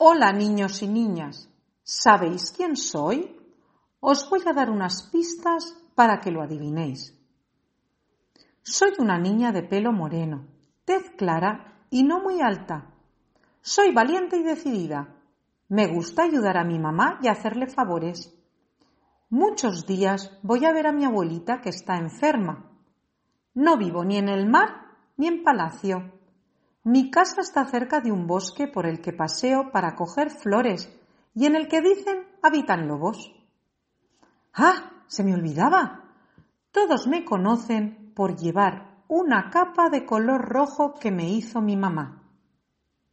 Hola, niños y niñas. ¿Sabéis quién soy? Os voy a dar unas pistas para que lo adivinéis. Soy una niña de pelo moreno, tez clara y no muy alta. Soy valiente y decidida. Me gusta ayudar a mi mamá y hacerle favores. Muchos días voy a ver a mi abuelita que está enferma. No vivo ni en el mar ni en palacio. Mi casa está cerca de un bosque por el que paseo para coger flores y en el que dicen habitan lobos. ¡Ah! Se me olvidaba. Todos me conocen por llevar una capa de color rojo que me hizo mi mamá.